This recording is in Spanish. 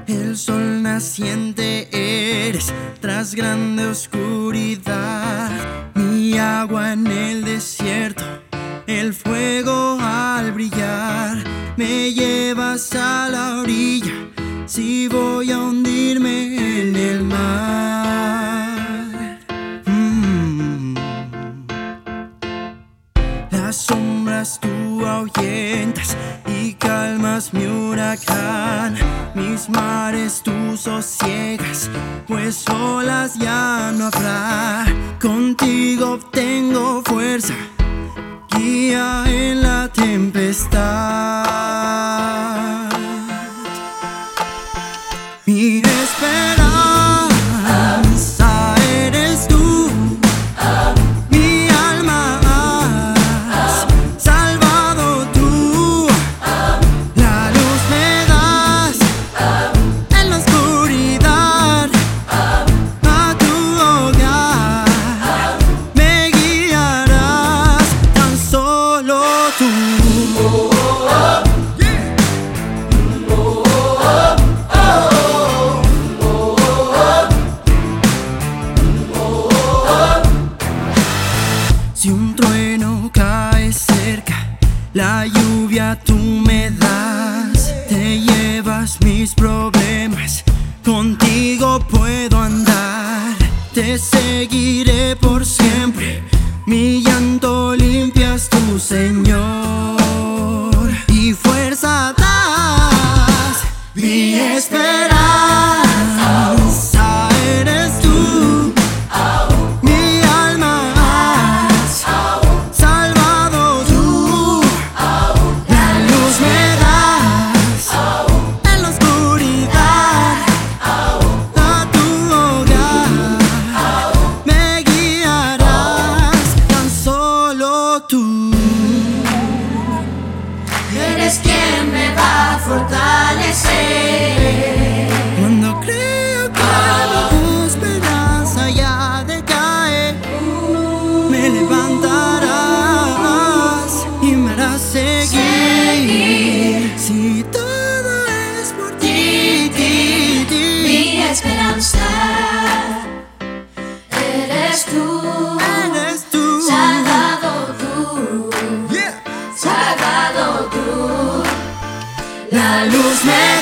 El sol naciente eres tras grande oscuridad, mi agua en el desierto, el fuego al brillar. Me llevas a la orilla si voy a hundirme en el mar. Las sombras tú ahuyentas y calmas mi huracán. Mis mares tú sosiegas, pues olas ya no habrá. Contigo obtengo fuerza, guía en la tempestad. Mi esperanza eres tú, mi alma has salvado tú. La luz me das en la oscuridad, a tu hogar me guiarás, tan solo tú. Si un trueno cae cerca, la lluvia tú me das. Te llevas mis problemas, contigo puedo andar. Te seguiré por siempre, mi llanto limpias tú, Señor. Y fuerza das, mi esperanza eres tú. Mi alma has salvado tú. La luz me das en la oscuridad, a tu hogar me guiarás, tan solo tú. Eres quien me va a fortalecer. Cuando creo que mi esperanza ya decae, me levantarás y me harás seguir. Si todo es por ti, Mi esperanza eres tú, eres tú. salvado tú, Yeah. salvado tú. La luz me